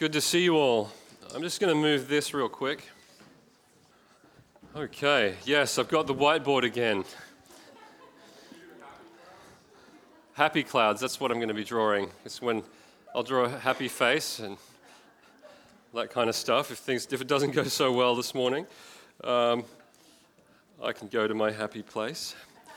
Good to see you all. I'm just going to move this real quick. Okay, yes, I've got the whiteboard again. Happy clouds, that's what I'm going to be drawing. It's when I'll draw a happy face and that kind of stuff. If it doesn't go so well this morning, I can go to my happy place.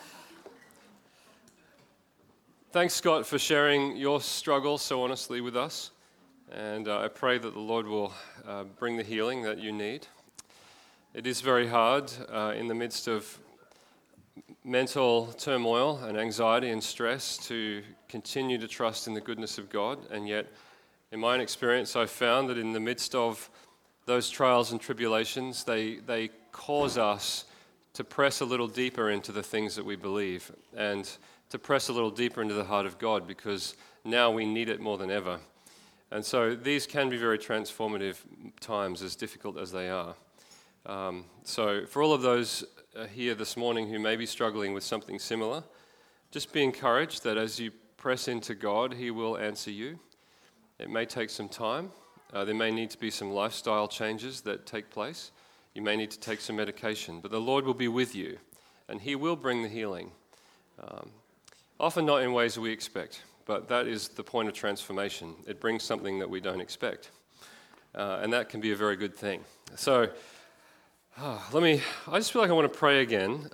Thanks, Scott, for sharing your struggle so honestly with us. And I pray that the Lord will bring the healing that you need. It is very hard in the midst of mental turmoil and anxiety and stress to continue to trust in the goodness of God. And yet, in my own experience, I've found that in the midst of those trials and tribulations, they cause us to press a little deeper into the things that we believe and to press a little deeper into the heart of God, because now we need it more than ever. And so these can be very transformative times, as difficult as they are. So for all of those here this morning who may be struggling with something similar, just be encouraged that as you press into God, He will answer you. It may take some time. There may need to be some lifestyle changes that take place. You may need to take some medication, but the Lord will be with you, and He will bring the healing. Often not in ways we expect, but that is the point of transformation. It brings something that we don't expect, and that can be a very good thing. So I just feel like I want to pray again.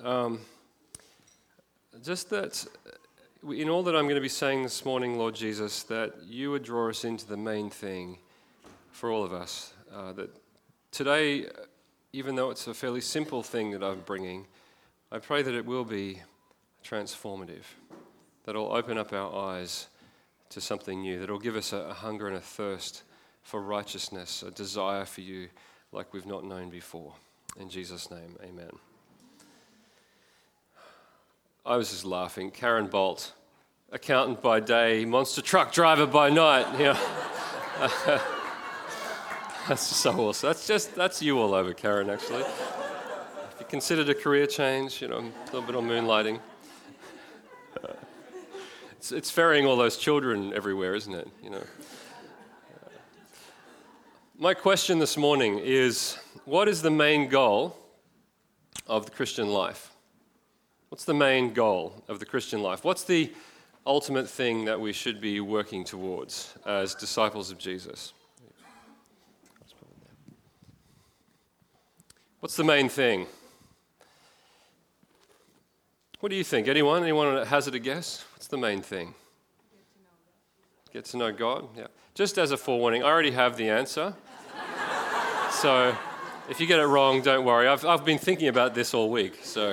Just that in all that I'm going to be saying this morning, Lord Jesus, that you would draw us into the main thing for all of us. That today, even though it's a fairly simple thing that I'm bringing, I pray that it will be transformative, that it'll open up our eyes to something new, that it'll give us a hunger and a thirst for righteousness, a desire for you like we've not known before. In Jesus' name, amen. I was just laughing. Karen Bolt, accountant by day, monster truck driver by night. That's so awesome. That's you all over, Karen, actually. If you considered a career change, a little bit of moonlighting. It's ferrying all those children everywhere, isn't it? My question this morning is, what is the main goal of the Christian life? What's the main goal of the Christian life? What's the ultimate thing that we should be working towards as disciples of Jesus? What's the main thing? What do you think? Anyone hazard a guess? What's the main thing? Get to know God? Yeah. Just as a forewarning, I already have the answer. So if you get it wrong, don't worry. I've been thinking about this all week. So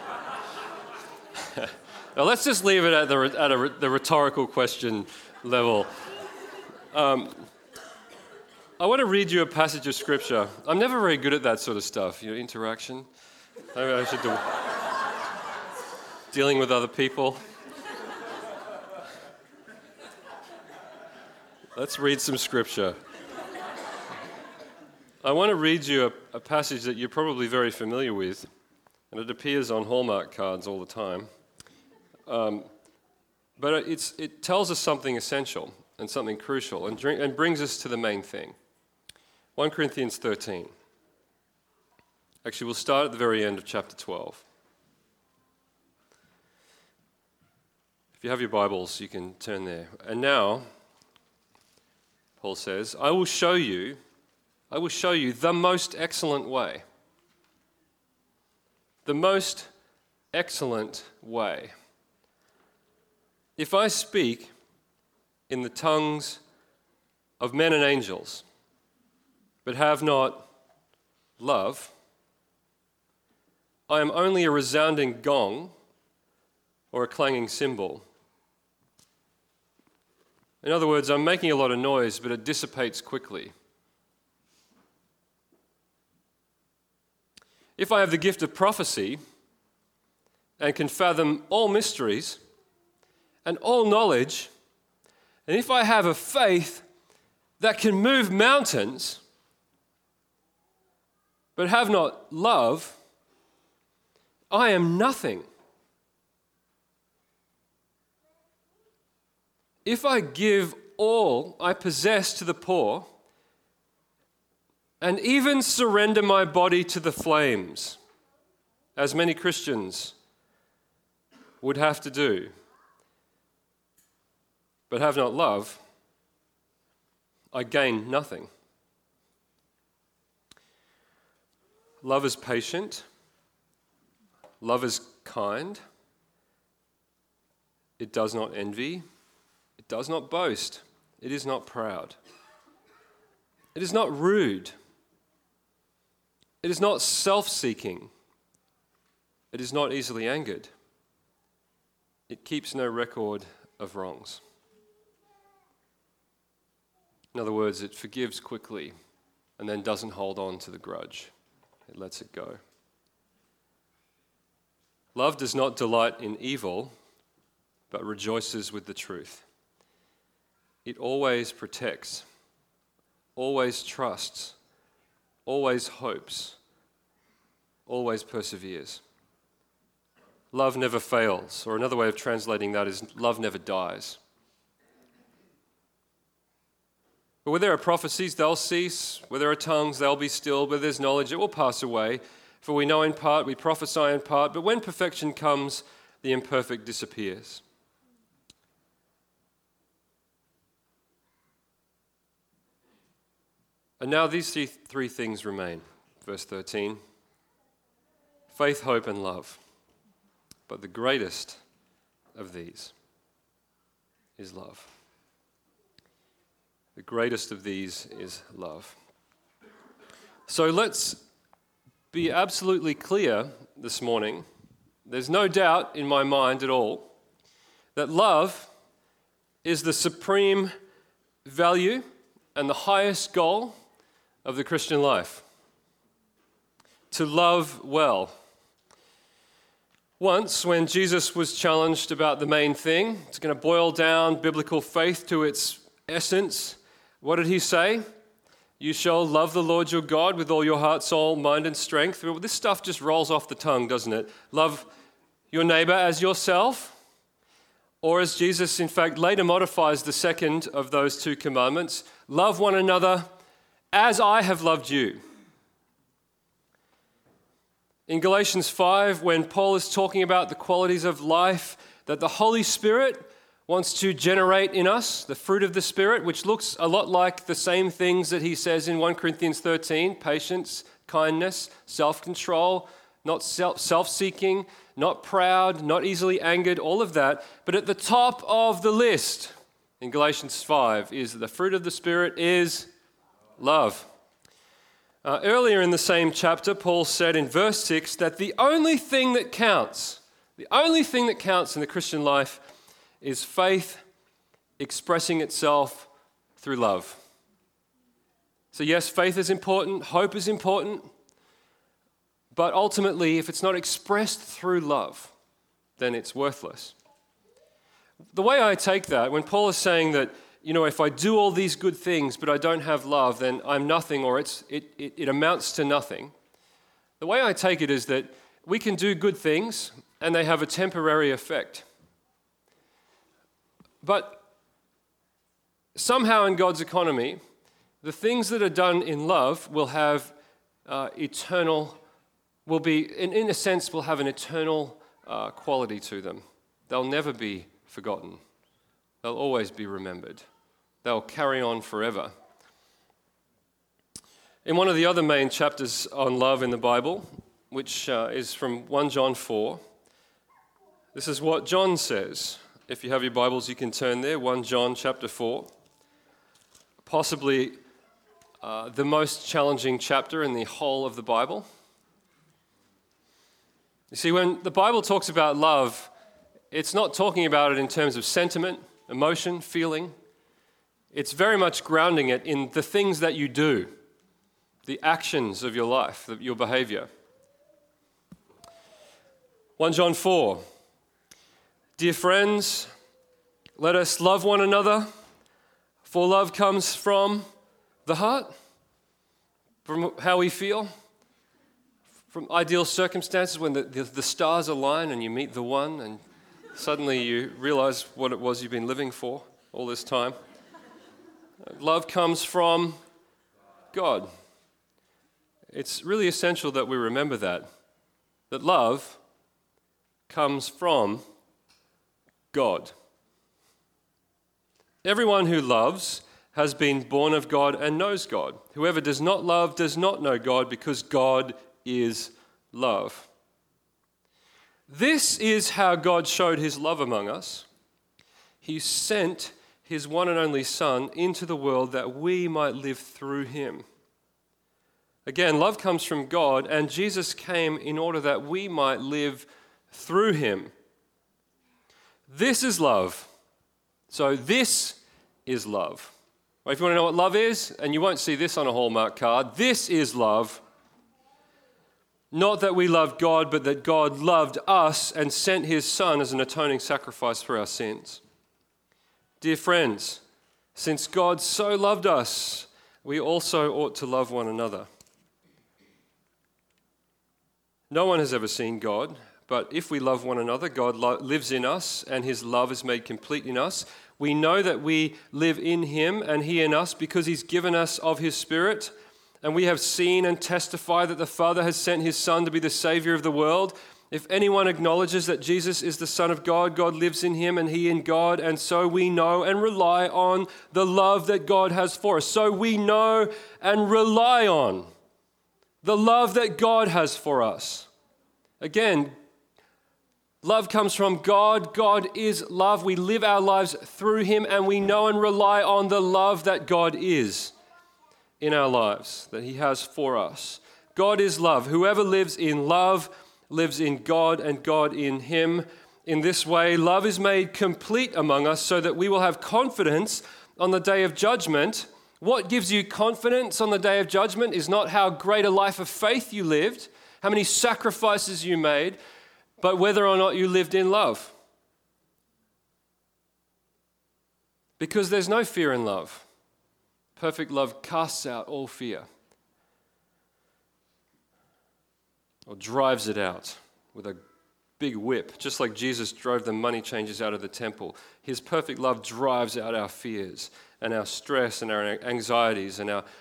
now let's just leave it at the rhetorical question level. I want to read you a passage of Scripture. I'm never very good at that sort of stuff, interaction. Maybe I should do dealing with other people. Let's read some Scripture. I want to read you a passage that you're probably very familiar with, and it appears on Hallmark cards all the time. But it tells us something essential and something crucial and brings us to the main thing. 1 Corinthians 13. Actually, we'll start at the very end of chapter 12. If you have your Bibles, you can turn there. And now, Paul says, I will show you the most excellent way. The most excellent way. If I speak in the tongues of men and angels, but have not love, I am only a resounding gong or a clanging cymbal. In other words, I'm making a lot of noise, but it dissipates quickly. If I have the gift of prophecy and can fathom all mysteries and all knowledge, and if I have a faith that can move mountains, but have not love, I am nothing. If I give all I possess to the poor and even surrender my body to the flames, as many Christians would have to do, but have not love, I gain nothing. Love is patient. Love is kind. It does not envy. It does not boast. It is not proud. It is not rude. It is not self-seeking. It is not easily angered. It keeps no record of wrongs. In other words, it forgives quickly and then doesn't hold on to the grudge. It lets it go. Love does not delight in evil, but rejoices with the truth. It always protects, always trusts, always hopes, always perseveres. Love never fails, or another way of translating that is love never dies. But where there are prophecies, they'll cease. Where there are tongues, they'll be stilled. Where there's knowledge, it will pass away. For we know in part, we prophesy in part, but when perfection comes, the imperfect disappears. And now these three things remain. Verse 13. Faith, hope, and love. But the greatest of these is love. The greatest of these is love. So let's be absolutely clear this morning. There's no doubt in my mind at all that love is the supreme value and the highest goal of the Christian life. To love well. Once, when Jesus was challenged about the main thing, it's going to boil down biblical faith to its essence. What did he say? You shall love the Lord your God with all your heart, soul, mind, and strength. Well, this stuff just rolls off the tongue, doesn't it? Love your neighbor as yourself. Or as Jesus, in fact, later modifies the second of those two commandments, love one another as I have loved you. In Galatians 5, when Paul is talking about the qualities of life that the Holy Spirit wants to generate in us, the fruit of the Spirit, which looks a lot like the same things that he says in 1 Corinthians 13, patience, kindness, self-control, not self-seeking, not proud, not easily angered, all of that. But at the top of the list in Galatians 5 is the fruit of the Spirit is love. Earlier in the same chapter, Paul said in verse 6 that the only thing that counts in the Christian life is faith expressing itself through love. So yes, faith is important, hope is important, but ultimately, if it's not expressed through love, then it's worthless. The way I take that, when Paul is saying that, if I do all these good things but I don't have love, then I'm nothing, or it amounts to nothing. The way I take it is that we can do good things and they have a temporary effect. But somehow in God's economy, the things that are done in love will have will have an eternal quality to them. They'll never be forgotten. They'll always be remembered. They'll carry on forever. In one of the other main chapters on love in the Bible, which is from 1 John 4, this is what John says. If you have your Bibles, you can turn there, 1 John chapter 4. Possibly the most challenging chapter in the whole of the Bible. You see, when the Bible talks about love, it's not talking about it in terms of sentiment, emotion, feeling. It's very much grounding it in the things that you do, the actions of your life, your behavior. 1 John 4. Dear friends, let us love one another, for love comes from the heart, from how we feel, from ideal circumstances when the stars align and you meet the one and suddenly you realize what it was you've been living for all this time. Love comes from God. it's really essential that we remember that love comes from God. Everyone who loves has been born of God and knows God. Whoever does not love does not know God, because God is love. This is how God showed his love among us. He sent his one and only Son into the world that we might live through him. Again, love comes from God, and Jesus came in order that we might live through him. This is love. So this is love. Well, if you want to know what love is, and you won't see this on a Hallmark card, this is love. Not that we loved God, but that God loved us and sent his Son as an atoning sacrifice for our sins. Dear friends, since God so loved us, we also ought to love one another. No one has ever seen God, but if we love one another, God lives in us, and his love is made complete in us. We know that we live in him and he in us because he's given us of his Spirit. And we have seen and testify that the Father has sent his Son to be the Savior of the world. If anyone acknowledges that Jesus is the Son of God, God lives in him and he in God. And so we know and rely on the love that God has for us. So we know and rely on the love that God has for us. Again, love comes from God. God is love. We live our lives through him, and we know and rely on the love that God is in our lives, that he has for us. God is love. Whoever lives in love lives in God and God in him. In this way, love is made complete among us so that we will have confidence on the day of judgment. What gives you confidence on the day of judgment is not how great a life of faith you lived, how many sacrifices you made, but whether or not you lived in love. Because there's no fear in love. Perfect love casts out all fear, or drives it out with a big whip, just like Jesus drove the money changers out of the temple. His perfect love drives out our fears and our stress and our anxieties and our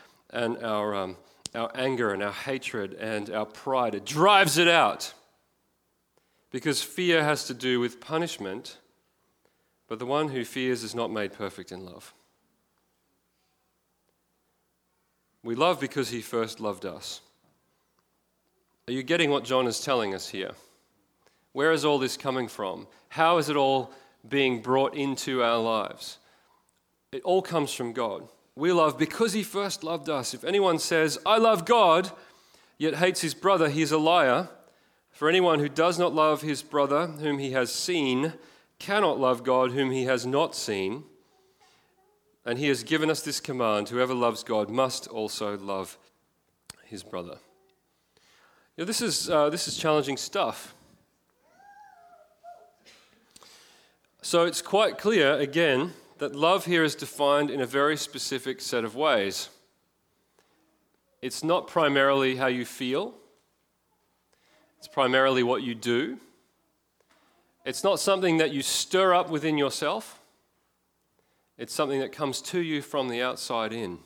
anger and our hatred and our pride. It drives it out because fear has to do with punishment, but the one who fears is not made perfect in love. We love because he first loved us. Are you getting what John is telling us here? Where is all this coming from? How is it all being brought into our lives? It all comes from God. We love because he first loved us. If anyone says, I love God, yet hates his brother, he is a liar. For anyone who does not love his brother whom he has seen cannot love God whom he has not seen. And he has given us this command: whoever loves God must also love his brother. You know, this is challenging stuff. So it's quite clear, again, that love here is defined in a very specific set of ways. It's not primarily how you feel. It's primarily what you do. It's not something that you stir up within yourself. It's something that comes to you from the outside in.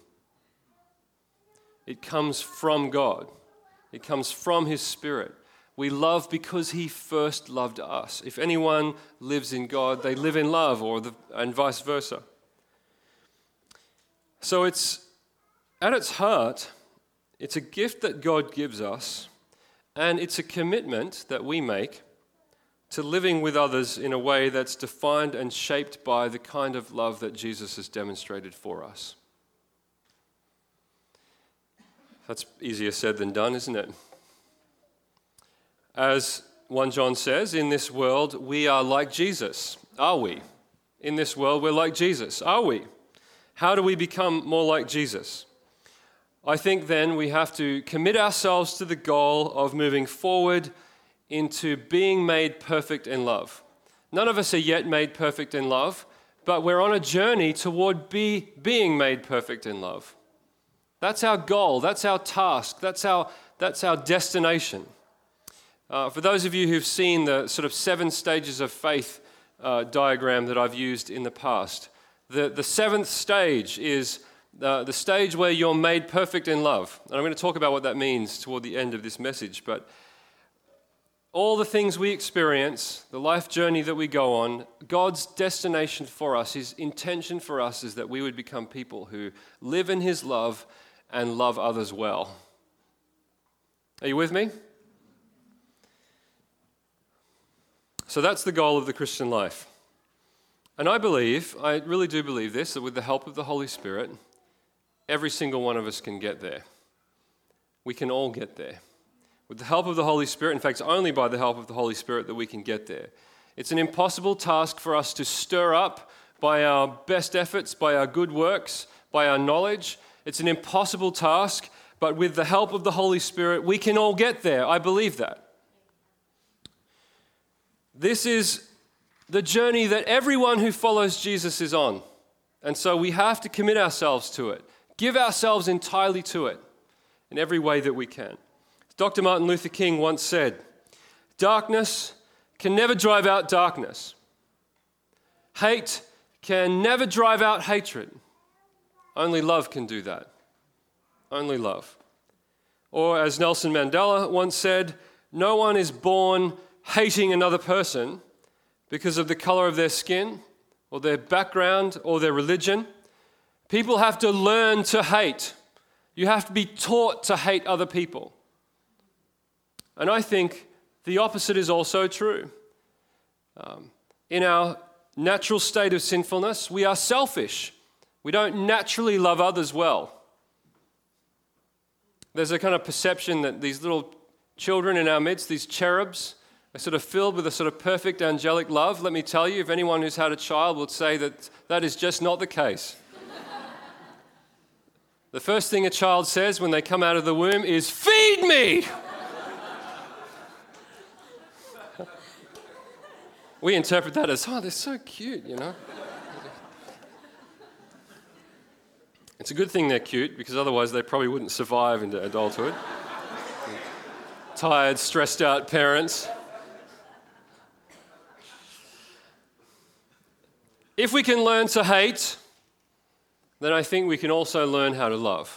It comes from God. It comes from his Spirit. We love because he first loved us. If anyone lives in God, they live in love, and vice versa. So it's, at its heart, it's a gift that God gives us, and it's a commitment that we make to living with others in a way that's defined and shaped by the kind of love that Jesus has demonstrated for us. That's easier said than done, isn't it? As 1 John says, in this world we are like Jesus. Are we? In this world we're like Jesus. Are we? How do we become more like Jesus? I think then we have to commit ourselves to the goal of moving forward into being made perfect in love. None of us are yet made perfect in love, but we're on a journey toward being made perfect in love. That's our goal, that's our task, that's our destination. For those of you who've seen the sort of 7 stages of faith diagram that I've used in the past, the 7th stage is the stage where you're made perfect in love. And I'm going to talk about what that means toward the end of this message. But all the things we experience, the life journey that we go on, God's destination for us, His intention for us is that we would become people who live in His love and love others well. Are you with me? So that's the goal of the Christian life. And I really do believe this, that with the help of the Holy Spirit, every single one of us can get there. We can all get there. With the help of the Holy Spirit, in fact, it's only by the help of the Holy Spirit that we can get there. It's an impossible task for us to stir up by our best efforts, by our good works, by our knowledge. It's an impossible task, but with the help of the Holy Spirit, we can all get there. I believe that. This is the journey that everyone who follows Jesus is on. And so we have to commit ourselves to it, give ourselves entirely to it in every way that we can. Dr. Martin Luther King once said, "Darkness can never drive out darkness. Hate can never drive out hatred. Only love can do that. Only love." Or as Nelson Mandela once said, "No one is born hating another person because of the color of their skin or their background or their religion. People have to learn to hate. You have to be taught to hate other people." And I think the opposite is also true. In our natural state of sinfulness, we are selfish. We don't naturally love others well. There's a kind of perception that these little children in our midst, these cherubs, are sort of filled with a sort of perfect angelic love. Let me tell you, if anyone who's had a child would say that that is just not the case. The first thing a child says when they come out of the womb is, "Feed me!" We interpret that as, "Oh, they're so cute, you know." It's a good thing they're cute, because otherwise they probably wouldn't survive into adulthood. Tired, stressed out parents. If we can learn to hate, then I think we can also learn how to love.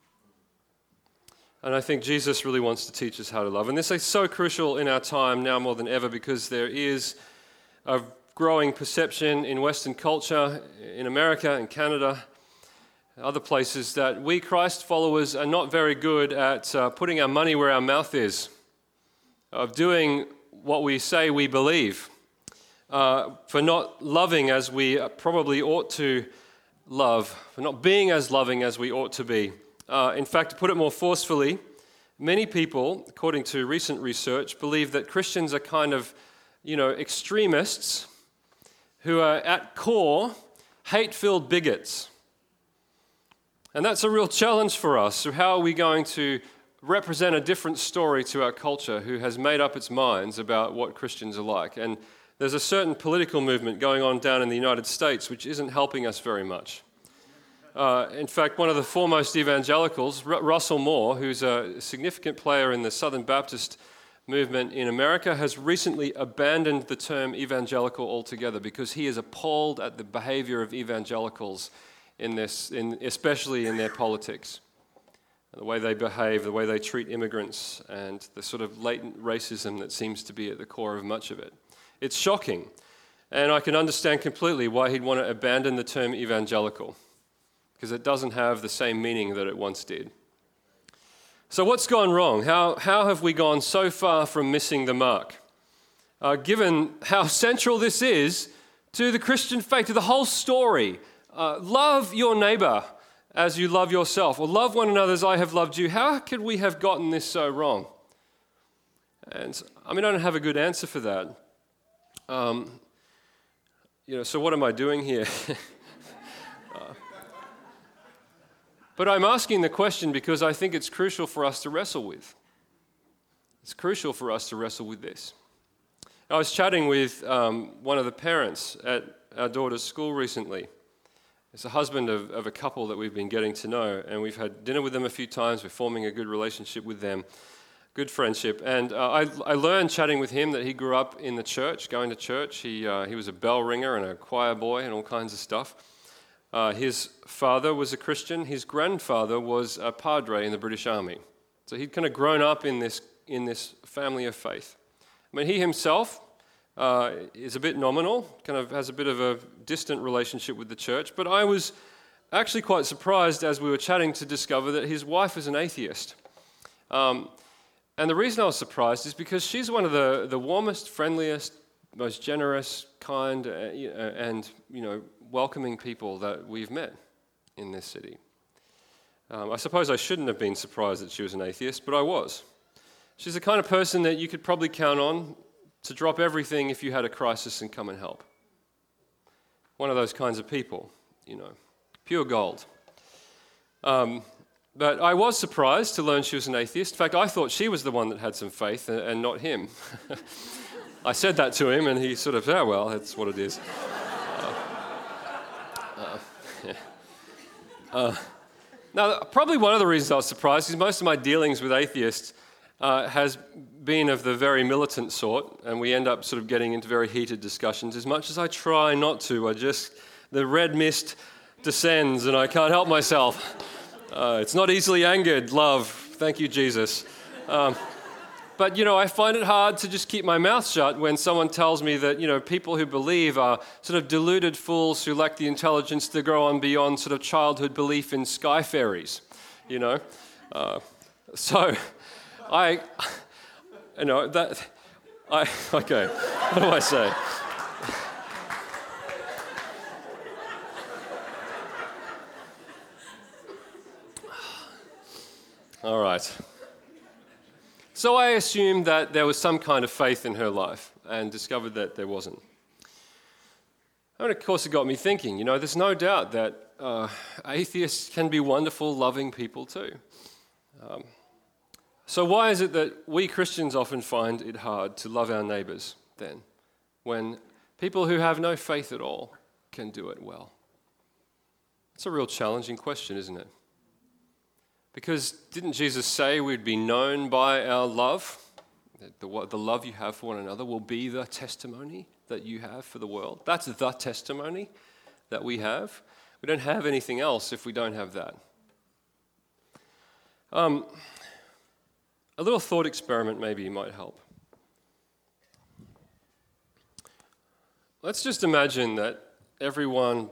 And I think Jesus really wants to teach us how to love. And this is so crucial in our time now more than ever, because there is a growing perception in Western culture, in America and Canada, other places, that we Christ followers are not very good at putting our money where our mouth is, of doing what we say we believe, for not loving as we probably ought to love, for not being as loving as we ought to be. In fact, to put it more forcefully, many people, according to recent research, believe that Christians are kind of, extremists who are at core hate-filled bigots. And that's a real challenge for us. So how are we going to represent a different story to our culture who has made up its minds about what Christians are like? And there's a certain political movement going on down in the United States which isn't helping us very much. In fact, one of the foremost evangelicals, Russell Moore, who's a significant player in the Southern Baptist movement in America, has recently abandoned the term evangelical altogether because he is appalled at the behavior of evangelicals especially in their politics. The way they behave, the way they treat immigrants, and the sort of latent racism that seems to be at the core of much of it. It's shocking, and I can understand completely why he'd want to abandon the term evangelical, because it doesn't have the same meaning that it once did. So what's gone wrong? How have we gone so far from missing the mark? Given how central this is to the Christian faith, to the whole story. Love your neighbor as you love yourself, or love one another as I have loved you. How could we have gotten this so wrong? And I don't have a good answer for that. So what am I doing here? But I'm asking the question because I think it's crucial for us to wrestle with. It's crucial for us to wrestle with this. I was chatting with one of the parents at our daughter's school recently. It's a husband of a couple that we've been getting to know, and we've had dinner with them a few times. We're forming a good relationship with them, good friendship. And I learned chatting with him that he grew up in the church, going to church. He was a bell ringer and a choir boy and all kinds of stuff. His father was a Christian. His grandfather was a padre in the British Army. So he'd kind of grown up in this family of faith. I mean, he himself is a bit nominal, kind of has a bit of a distant relationship with the church, but I was actually quite surprised as we were chatting to discover that his wife is an atheist. And the reason I was surprised is because she's one of the warmest, friendliest, most generous, kind, and welcoming people that we've met in this city. I suppose I shouldn't have been surprised that she was an atheist, but I was. She's the kind of person that you could probably count on to drop everything if you had a crisis and come and help. One of those kinds of people, pure gold. But I was surprised to learn she was an atheist. In fact, I thought she was the one that had some faith and not him. I said that to him and he sort of, well, that's what it is. Now, probably one of the reasons I was surprised is most of my dealings with atheists has been of the very militant sort, and we end up sort of getting into very heated discussions. As much as I try not to, the red mist descends and I can't help myself. It's not easily angered, love. Thank you, Jesus. But, I find it hard to just keep my mouth shut when someone tells me that, people who believe are sort of deluded fools who lack the intelligence to grow on beyond sort of childhood belief in sky fairies, So okay, what do I say? All right. So I assumed that there was some kind of faith in her life and discovered that there wasn't. And of course it got me thinking, there's no doubt that atheists can be wonderful, loving people too. So why is it that we Christians often find it hard to love our neighbours then, when people who have no faith at all can do it well? It's a real challenging question, isn't it? Because didn't Jesus say we'd be known by our love? The love you have for one another will be the testimony that you have for the world. That's the testimony that we have. We don't have anything else if we don't have that. A little thought experiment maybe might help. Let's just imagine that everyone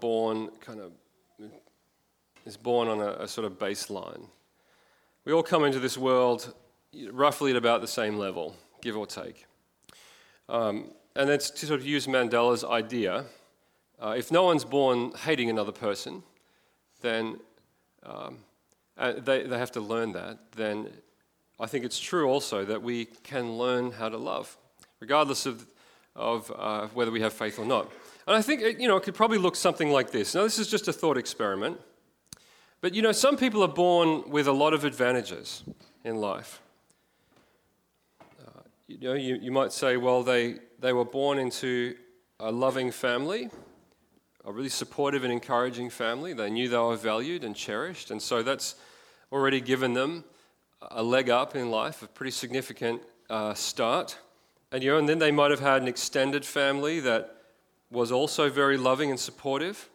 is born on a sort of baseline. We all come into this world roughly at about the same level, give or take. And that's to sort of use Mandela's idea. If no one's born hating another person, then they have to learn that. Then I think it's true also that we can learn how to love, regardless of whether we have faith or not. And I think it could probably look something like this. Now, this is just a thought experiment. But some people are born with a lot of advantages in life. You might say, well, they were born into a loving family, a really supportive and encouraging family. They knew they were valued and cherished, and so that's already given them a leg up in life, a pretty significant start. And then they might have had an extended family that was also very loving and supportive.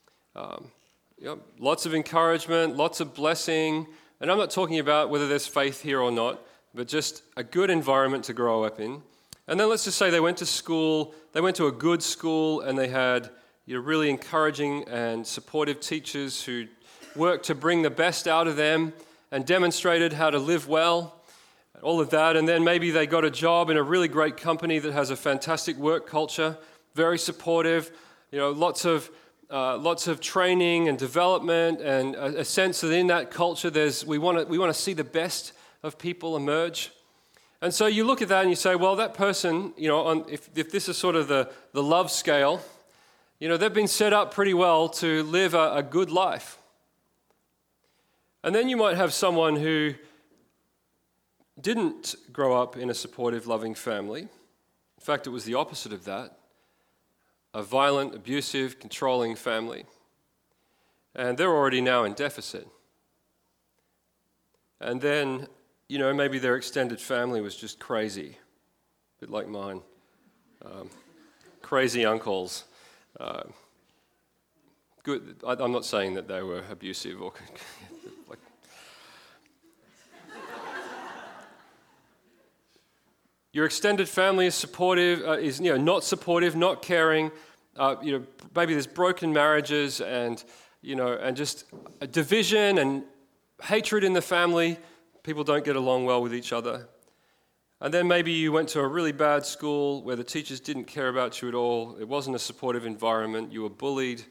Lots of encouragement, lots of blessing. And I'm not talking about whether there's faith here or not, but just a good environment to grow up in. And then let's just say they went to school, they went to a good school, and they had really encouraging and supportive teachers who worked to bring the best out of them and demonstrated how to live well, all of that. And then maybe they got a job in a really great company that has a fantastic work culture, very supportive, lots of training and development, and a sense that in that culture we want to see the best of people emerge. And so you look at that and you say, well, that person, if this is sort of the love scale, they've been set up pretty well to live a good life. And then you might have someone who didn't grow up in a supportive, loving family. In fact, it was the opposite of that. A violent, abusive, controlling family. And they're already now in deficit. And then, maybe their extended family was just crazy, a bit like mine. Crazy uncles, good. I'm not saying that they were abusive or like. Your extended family is supportive, is not supportive, not caring. Maybe there's broken marriages and just a division and hatred in the family. People don't get along well with each other. And then maybe you went to a really bad school where the teachers didn't care about you at all. It wasn't a supportive environment. You were bullied.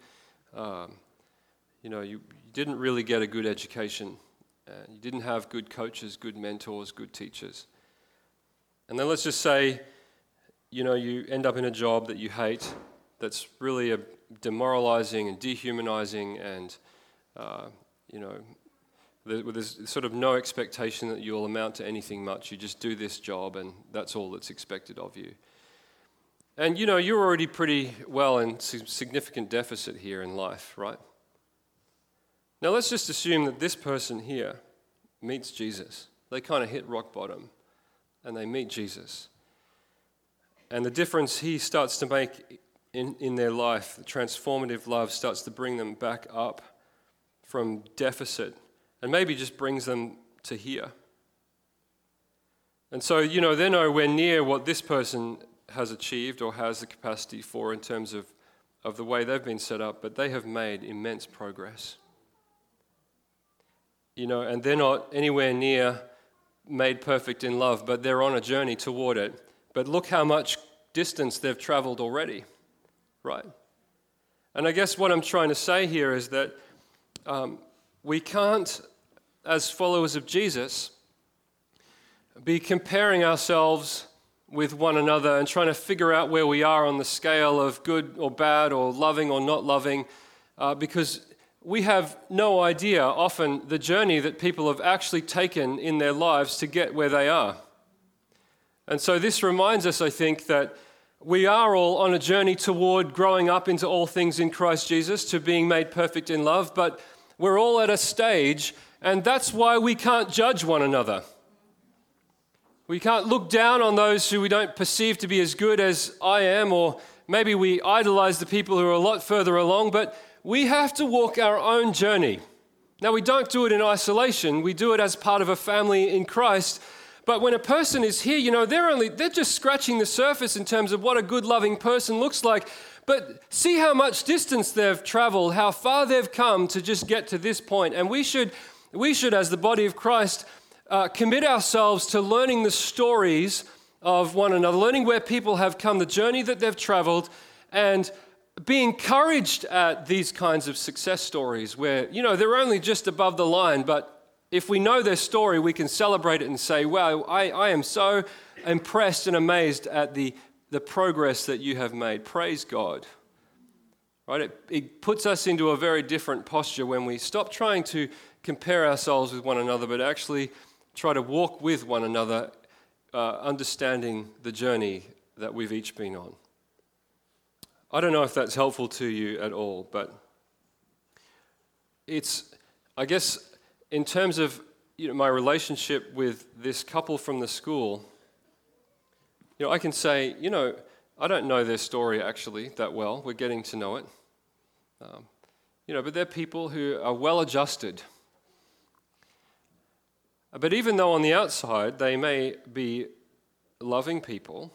You didn't really get a good education. You didn't have good coaches, good mentors, good teachers. And then let's just say, you end up in a job that you hate, that's really demoralizing and dehumanizing, and there's sort of no expectation that you'll amount to anything much. You just do this job, and that's all that's expected of you. And you're already pretty well in significant deficit here in life, right? Now let's just assume that this person here meets Jesus. They kind of hit rock bottom, and they meet Jesus. And the difference he starts to make in their life, the transformative love, starts to bring them back up from deficit and maybe just brings them to here. And so, they're nowhere near what this person has achieved or has the capacity for in terms of the way they've been set up, but they have made immense progress. And they're not anywhere near made perfect in love, but they're on a journey toward it. But look how much distance they've traveled already, right? And I guess what I'm trying to say here is that we can't, as followers of Jesus, be comparing ourselves with one another and trying to figure out where we are on the scale of good or bad or loving or not loving, because we have no idea often the journey that people have actually taken in their lives to get where they are. And so this reminds us, I think, that we are all on a journey toward growing up into all things in Christ Jesus, to being made perfect in love, but we're all at a stage, and that's why we can't judge one another. We can't look down on those who we don't perceive to be as good as I am, or maybe we idolize the people who are a lot further along, but we have to walk our own journey. Now, we don't do it in isolation. We do it as part of a family in Christ. But when a person is here, they're just scratching the surface in terms of what a good, loving person looks like. But see how much distance they've traveled, how far they've come to just get to this point. And we should, as the body of Christ, commit ourselves to learning the stories of one another, learning where people have come, the journey that they've traveled, and be encouraged at these kinds of success stories where, they're only just above the line, but if we know their story, we can celebrate it and say, wow, I am so impressed and amazed at the progress that you have made. Praise God. Right? It puts us into a very different posture when we stop trying to compare ourselves with one another, but actually try to walk with one another, understanding the journey that we've each been on. I don't know if that's helpful to you at all, but I guess, in terms of my relationship with this couple from the school, I can say, I don't know their story actually that well. We're getting to know it. But they're people who are well adjusted. But even though on the outside they may be loving people,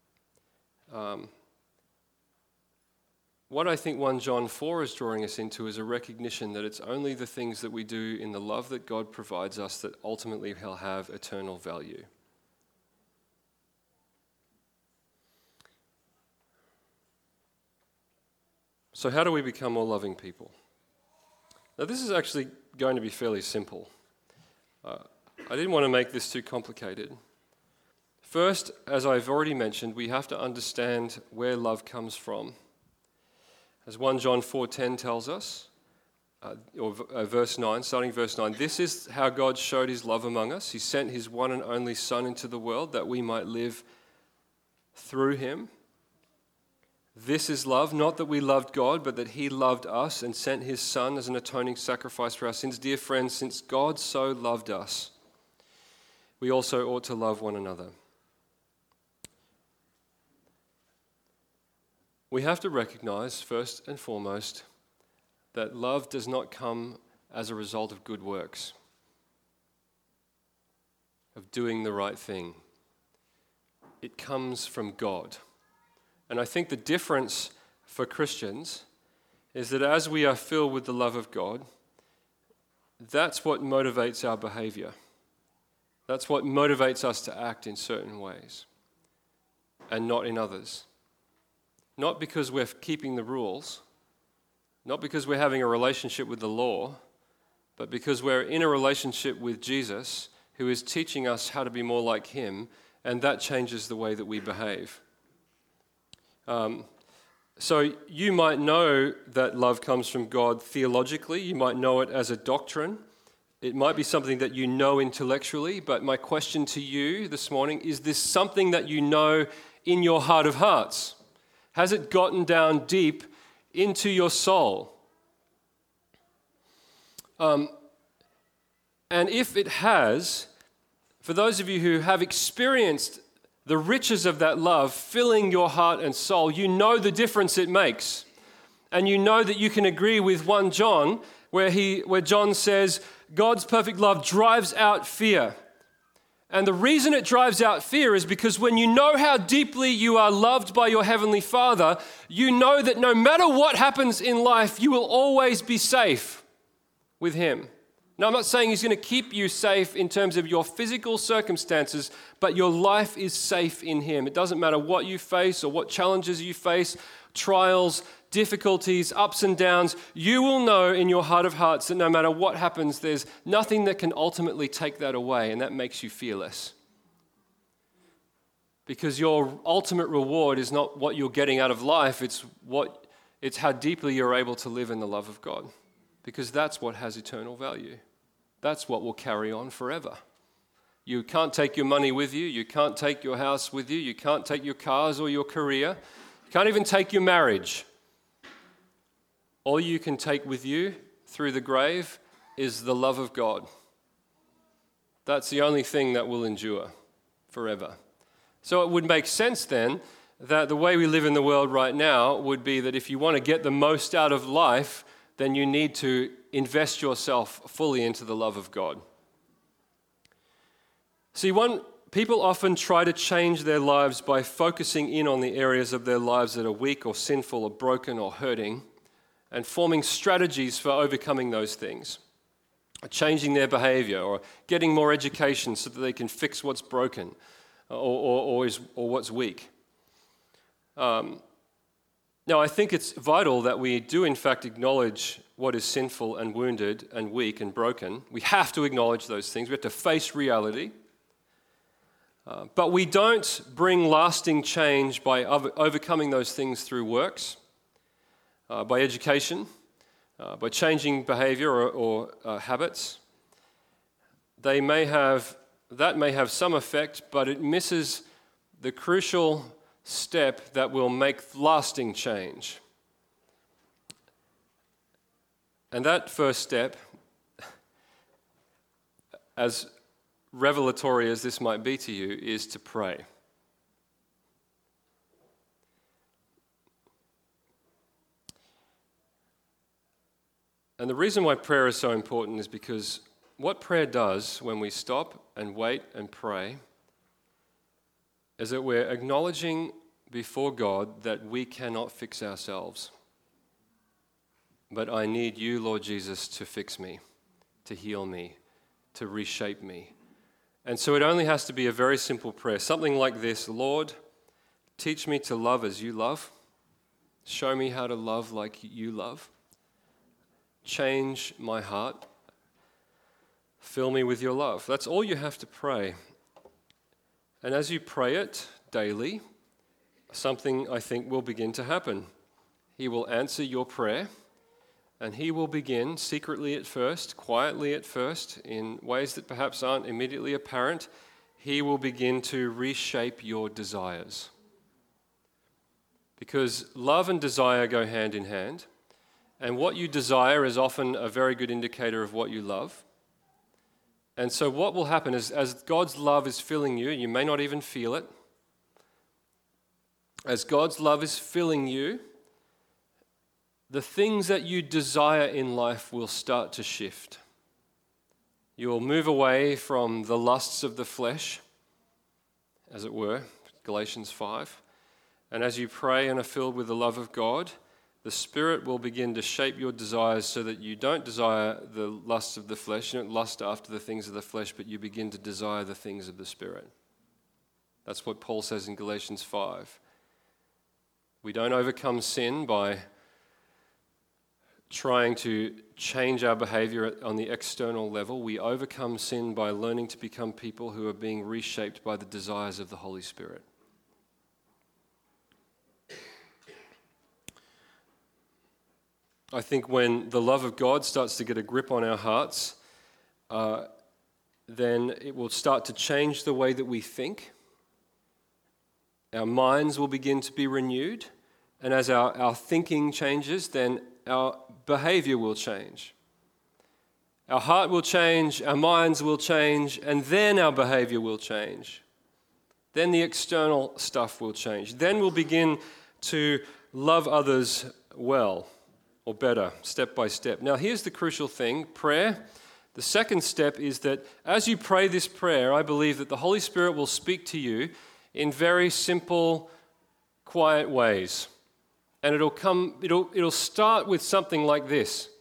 what I think 1 John 4 is drawing us into is a recognition that it's only the things that we do in the love that God provides us that ultimately will have eternal value. So how do we become more loving people? Now this is actually going to be fairly simple. I didn't want to make this too complicated. First, as I've already mentioned, we have to understand where love comes from. As 1 John 4:10 tells us, verse 9, starting verse 9, this is how God showed his love among us. He sent his one and only Son into the world that we might live through him. This is love, not that we loved God, but that he loved us and sent his Son as an atoning sacrifice for our sins. Dear friends, since God so loved us, we also ought to love one another. We have to recognize, first and foremost, that love does not come as a result of good works, of doing the right thing. It comes from God. And I think the difference for Christians is that as we are filled with the love of God, that's what motivates our behavior. That's what motivates us to act in certain ways and not in others. Not because we're keeping the rules, not because we're having a relationship with the law, but because we're in a relationship with Jesus, who is teaching us how to be more like him, and that changes the way that we behave. So you might know that love comes from God theologically. You might know it as a doctrine. It might be something that you know intellectually, but my question to you this morning, is this something that you know in your heart of hearts? Has it gotten down deep into your soul? And if it has, for those of you who have experienced the riches of that love filling your heart and soul, you know the difference it makes. And you know that you can agree with 1 John, where John says, God's perfect love drives out fear. And the reason it drives out fear is because when you know how deeply you are loved by your Heavenly Father, you know that no matter what happens in life, you will always be safe with Him. Now, I'm not saying He's going to keep you safe in terms of your physical circumstances, but your life is safe in Him. It doesn't matter what you face or what challenges you face, trials, difficulties, ups and downs. You will know in your heart of hearts that no matter what happens, there's nothing that can ultimately take that away, and that makes you fearless. Because your ultimate reward is not what you're getting out of life, it's how deeply you're able to live in the love of God. Because that's what has eternal value. That's what will carry on forever. You can't take your money with you. You can't take your house with you. You can't take your cars or your career. You can't even take your marriage. All you can take with you through the grave is the love of God. That's the only thing that will endure forever. So it would make sense then that the way we live in the world right now would be that if you want to get the most out of life, then you need to invest yourself fully into the love of God. See, people often try to change their lives by focusing in on the areas of their lives that are weak or sinful or broken or hurting, and forming strategies for overcoming those things, changing their behavior or getting more education so that they can fix what's broken or what's weak. Now, I think it's vital that we do, in fact, acknowledge what is sinful and wounded and weak and broken. We have to acknowledge those things. We have to face reality. But we don't bring lasting change by overcoming those things through works, by education, by changing behavior or habits. That may have some effect, but it misses the crucial step that will make lasting change. And that first step, as revelatory as this might be to you, is to pray. And the reason why prayer is so important is because what prayer does when we stop and wait and pray is that we're acknowledging before God that we cannot fix ourselves. But I need you, Lord Jesus, to fix me, to heal me, to reshape me. And so it only has to be a very simple prayer, something like this: Lord, teach me to love as you love. Show me how to love like you love. Change my heart. Fill me with your love. That's all you have to pray. And as you pray it daily, something I think will begin to happen. He will answer your prayer, and He will begin secretly at first, quietly at first, in ways that perhaps aren't immediately apparent. He will begin to reshape your desires. Because love and desire go hand in hand, and what you desire is often a very good indicator of what you love. And so what will happen is, as God's love is filling you, you may not even feel it. As God's love is filling you, the things that you desire in life will start to shift. You will move away from the lusts of the flesh, as it were, Galatians 5. And as you pray and are filled with the love of God, the Spirit will begin to shape your desires so that you don't desire the lusts of the flesh, you don't lust after the things of the flesh, but you begin to desire the things of the Spirit. That's what Paul says in Galatians 5. We don't overcome sin by trying to change our behavior on the external level. We overcome sin by learning to become people who are being reshaped by the desires of the Holy Spirit. I think when the love of God starts to get a grip on our hearts, then it will start to change the way that we think. Our minds will begin to be renewed. And as our thinking changes, then our behavior will change. Our heart will change, our minds will change, and then our behavior will change. Then the external stuff will change. Then we'll begin to love others well. Or better, step by step. Now, here's the crucial thing, prayer. The second step is that as you pray this prayer, I believe that the Holy Spirit will speak to you in very simple, quiet ways. And it'll start with something like this.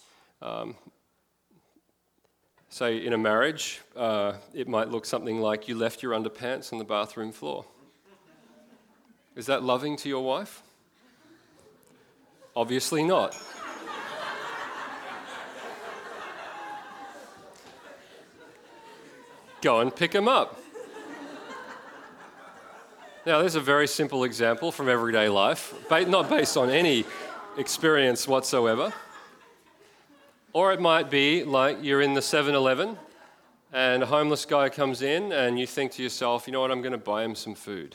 Say in a marriage, it might look something like you left your underpants on the bathroom floor. Is that loving to your wife? Obviously not. Go and pick them up. Now, there's a very simple example from everyday life, not based on any experience whatsoever. Or it might be like you're in the 7-Eleven and a homeless guy comes in and you think to yourself, you know what, I'm going to buy him some food.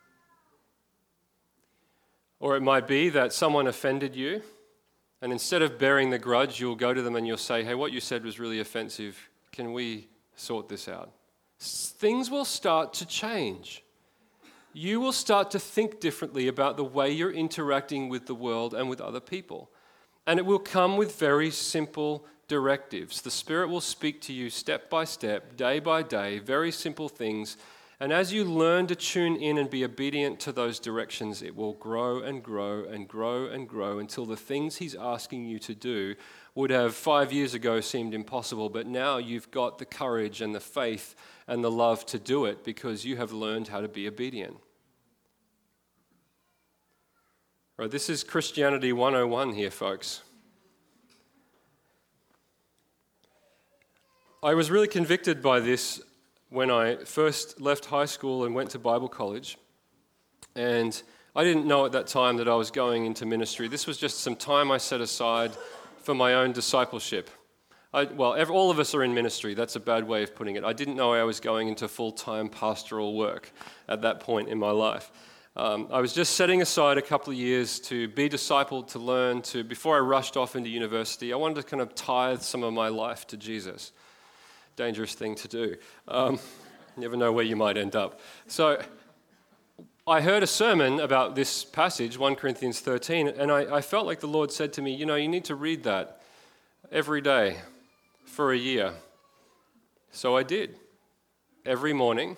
Or it might be that someone offended you, and instead of bearing the grudge, you'll go to them and you'll say, hey, what you said was really offensive. Can we sort this out? Things will start to change. You will start to think differently about the way you're interacting with the world and with other people. And it will come with very simple directives. The Spirit will speak to you step by step, day by day, very simple things. And as you learn to tune in and be obedient to those directions, it will grow and grow and grow and grow until the things He's asking you to do would have 5 years ago seemed impossible, but now you've got the courage and the faith and the love to do it because you have learned how to be obedient. Right, this is Christianity 101 here, folks. I was really convicted by this when I first left high school and went to Bible college. And I didn't know at that time that I was going into ministry. This was just some time I set aside for my own discipleship. All of us are in ministry. That's a bad way of putting it. I didn't know I was going into full-time pastoral work at that point in my life. I was just setting aside a couple of years to be discipled, to learn, before I rushed off into university. I wanted to kind of tithe some of my life to Jesus. Dangerous thing to do. You never know where you might end up. So I heard a sermon about this passage, 1 Corinthians 13, and I felt like the Lord said to me, you need to read that every day for a year. So I did. Every morning,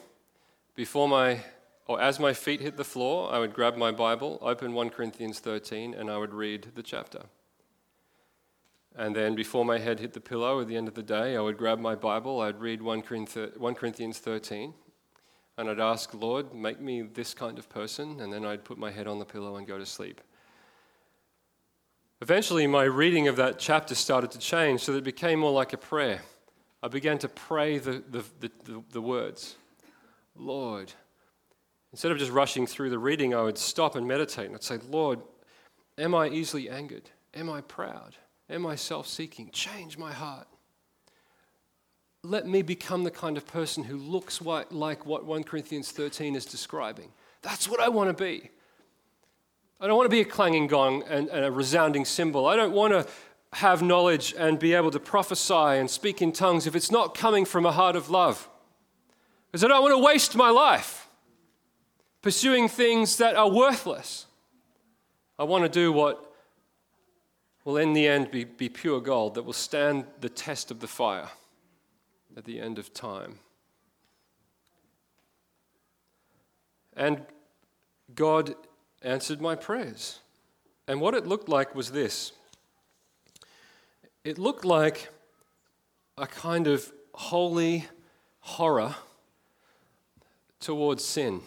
as my feet hit the floor, I would grab my Bible, open 1 Corinthians 13, and I would read the chapter. And then before my head hit the pillow at the end of the day, I would grab my Bible, I'd read 1 Corinthians 13, and I'd ask, Lord, make me this kind of person, and then I'd put my head on the pillow and go to sleep. Eventually, my reading of that chapter started to change, so that it became more like a prayer. I began to pray the words. Lord, instead of just rushing through the reading, I would stop and meditate, and I'd say, Lord, am I easily angered? Am I proud? Am I self-seeking? Change my heart. Let me become the kind of person who looks like what 1 Corinthians 13 is describing. That's what I want to be. I don't want to be a clanging gong and a resounding cymbal. I don't want to have knowledge and be able to prophesy and speak in tongues if it's not coming from a heart of love. Because I don't want to waste my life pursuing things that are worthless. I want to do what will in the end be pure gold that will stand the test of the fire at the end of time. And God answered my prayers. And what it looked like was this. It looked like a kind of holy horror towards sin.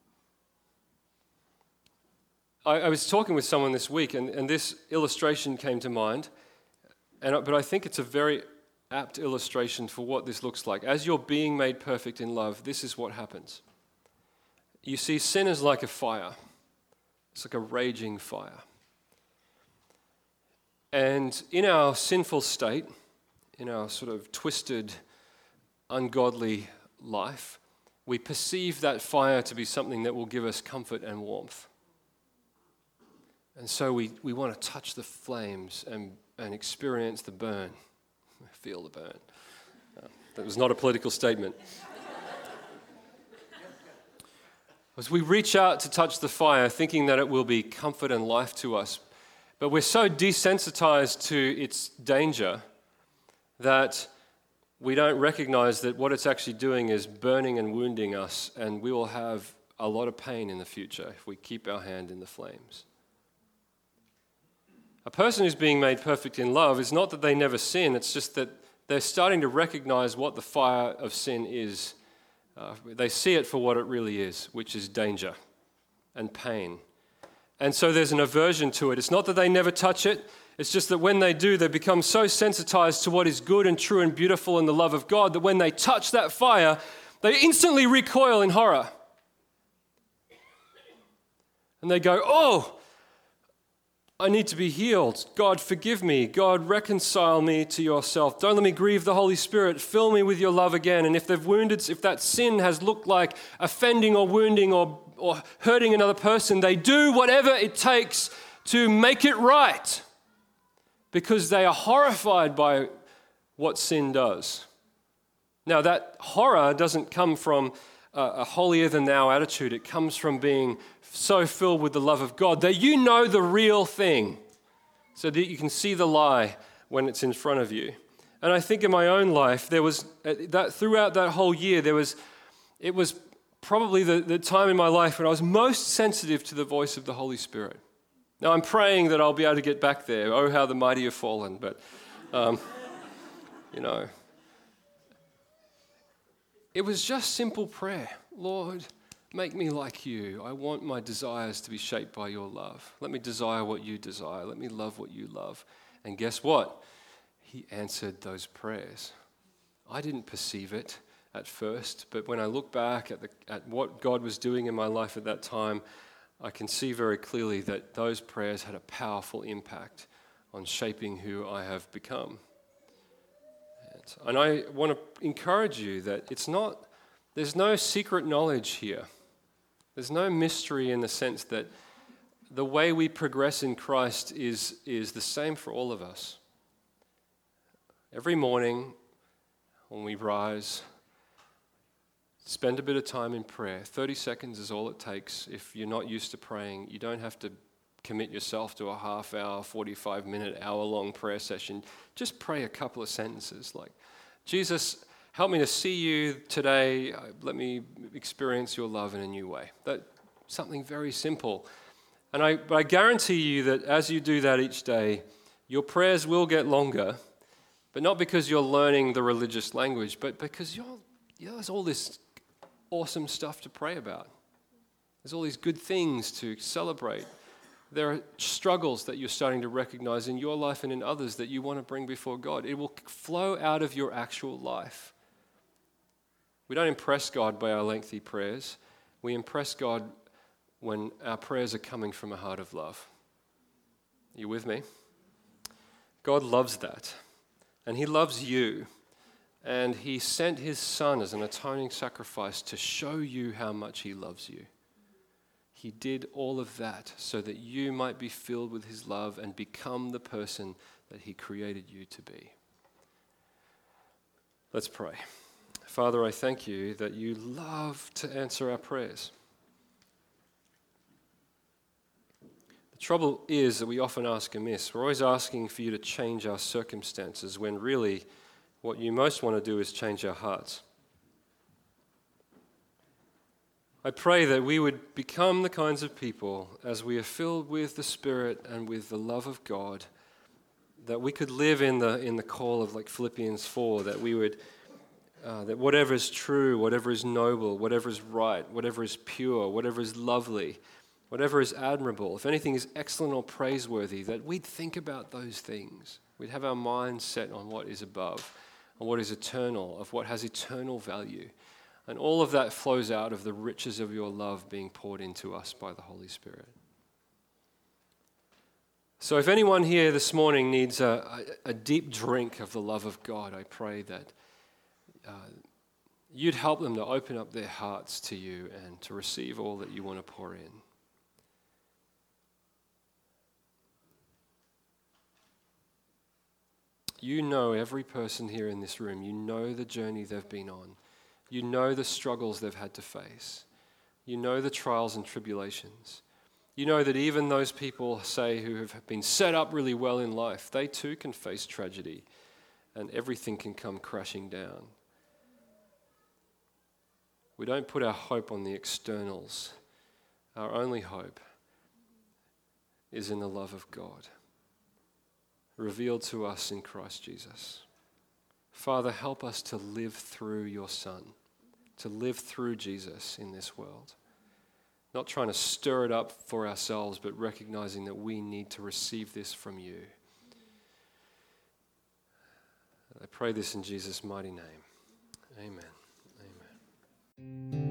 I was talking with someone this week, and this illustration came to mind, but I think it's a very apt illustration for what this looks like. As you're being made perfect in love, this is what happens. You see, sin is like a fire. It's like a raging fire. And in our sinful state, in our sort of twisted, ungodly life, we perceive that fire to be something that will give us comfort and warmth. And so we want to touch the flames and experience the burn, feel the burn. That was not a political statement. As we reach out to touch the fire, thinking that it will be comfort and life to us, but we're so desensitized to its danger that we don't recognize that what it's actually doing is burning and wounding us, and we will have a lot of pain in the future if we keep our hand in the flames. A person who's being made perfect in love is not that they never sin, it's just that they're starting to recognize what the fire of sin is. They see it for what it really is, which is danger and pain. And so there's an aversion to it. It's not that they never touch it, it's just that when they do, they become so sensitized to what is good and true and beautiful in the love of God that when they touch that fire, they instantly recoil in horror. And they go, oh, I need to be healed. God, forgive me. God, reconcile me to yourself. Don't let me grieve the Holy Spirit. Fill me with your love again. And if that sin has looked like offending or wounding or hurting another person, they do whatever it takes to make it right because they are horrified by what sin does. Now, that horror doesn't come from a holier-than-thou attitude. It comes from being so filled with the love of God that you know the real thing so that you can see the lie when it's in front of you. And I think in my own life, there was that throughout that whole year, it was probably the time in my life when I was most sensitive to the voice of the Holy Spirit. Now, I'm praying that I'll be able to get back there. Oh, how the mighty have fallen. But, it was just simple prayer. Lord, make me like you. I want my desires to be shaped by your love. Let me desire what you desire. Let me love what you love. And guess what? He answered those prayers. I didn't perceive it at first, but when I look back at what God was doing in my life at that time, I can see very clearly that those prayers had a powerful impact on shaping who I have become. And I want to encourage you that there's no secret knowledge here. There's no mystery in the sense that the way we progress in Christ is the same for all of us. Every morning when we rise, spend a bit of time in prayer. 30 seconds is all it takes. If you're not used to praying, you don't have to commit yourself to a half hour, 45-minute, hour-long prayer session. Just pray a couple of sentences like, Jesus, help me to see you today. Let me experience your love in a new way. That's something very simple. But I guarantee you that as you do that each day, your prayers will get longer, but not because you're learning the religious language, but because there's all this awesome stuff to pray about. There's all these good things to celebrate. There are struggles that you're starting to recognize in your life and in others that you want to bring before God. It will flow out of your actual life. We don't impress God by our lengthy prayers. We impress God when our prayers are coming from a heart of love. Are you with me? God loves that. And he loves you. And he sent his son as an atoning sacrifice to show you how much he loves you. He did all of that so that you might be filled with his love and become the person that he created you to be. Let's pray. Father, I thank you that you love to answer our prayers. The trouble is that we often ask amiss. We're always asking for you to change our circumstances when really what you most want to do is change our hearts. I pray that we would become the kinds of people, as we are filled with the Spirit and with the love of God, that we could live in the call of like Philippians 4, that we would, that whatever is true, whatever is noble, whatever is right, whatever is pure, whatever is lovely, whatever is admirable, if anything is excellent or praiseworthy, that we'd think about those things. We'd have our minds set on what is above, on what is eternal, of what has eternal value. And all of that flows out of the riches of your love being poured into us by the Holy Spirit. So if anyone here this morning needs a deep drink of the love of God, I pray that you'd help them to open up their hearts to you and to receive all that you want to pour in. You know every person here in this room. You know the journey they've been on. You know the struggles they've had to face. You know the trials and tribulations. You know that even those people, say, who have been set up really well in life, they too can face tragedy and everything can come crashing down. We don't put our hope on the externals. Our only hope is in the love of God, revealed to us in Christ Jesus. Father, help us to live through your Son, to live through Jesus in this world. Not trying to stir it up for ourselves, but recognizing that we need to receive this from you. I pray this in Jesus' mighty name. Amen. Amen.